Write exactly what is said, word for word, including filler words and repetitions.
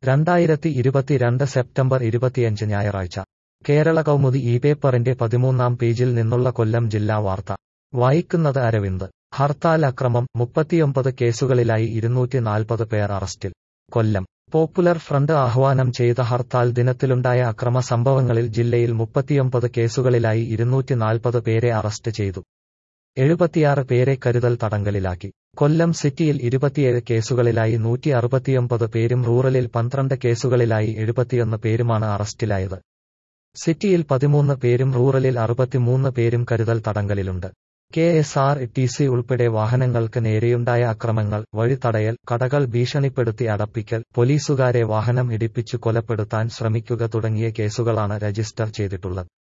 രണ്ടായിരത്തി ഇരുപത്തിരണ്ട് സെപ്റ്റംബർ ഇരുപത്തിയഞ്ച് ഞായറാഴ്ച കേരള കൗമുദി ഈ പേപ്പറിന്റെ പതിമൂന്നാം പേജിൽ നിന്നുള്ള കൊല്ലം ജില്ലാ വാർത്ത വായിക്കുന്നത് അരവിന്ദ്. ഹർത്താൽ അക്രമം, മുപ്പത്തിയൊമ്പത് കേസുകളിലായി ഇരുന്നൂറ്റി നാൽപ്പത് പേർ അറസ്റ്റിൽ. കൊല്ലം. പോപ്പുലർ ഫ്രണ്ട് ആഹ്വാനം ചെയ്ത ഹർത്താൽ ദിനത്തിലുണ്ടായ അക്രമ സംഭവങ്ങളിൽ ജില്ലയിൽ മുപ്പത്തിയൊമ്പത് കേസുകളിലായി ഇരുന്നൂറ്റി നാൽപ്പത് പേരെ അറസ്റ്റ് ചെയ്തു. എഴുപത്തിയാറ് പേരെ കരുതൽ തടങ്കലിലാക്കി. കൊല്ലം സിറ്റിയിൽ ഇരുപത്തിയേഴ് കേസുകളിലായി നൂറ്റി അറുപത്തിയൊമ്പത് പേരും റൂറലിൽ പന്ത്രണ്ട് കേസുകളിലായി എഴുപത്തിയൊന്ന് പേരുമാണ് അറസ്റ്റിലായത്. സിറ്റിയിൽ പതിമൂന്ന് പേരും റൂറലിൽ അറുപത്തിമൂന്ന് പേരും കരുതൽ തടങ്കലിലുണ്ട്. K S R T C ഉൾപ്പെടെ വാഹനങ്ങൾക്ക് നേരെയുണ്ടായ അക്രമങ്ങൾ, വഴിതടയൽ, കടകൾ ഭീഷണിപ്പെടുത്തി അടപ്പിക്കൽ, പോലീസുകാരെ വാഹനം ഇടിപ്പിച്ചു കൊലപ്പെടുത്താൻ ശ്രമിക്കുക തുടങ്ങിയ കേസുകളാണ് രജിസ്റ്റർ ചെയ്തിട്ടുള്ളത്.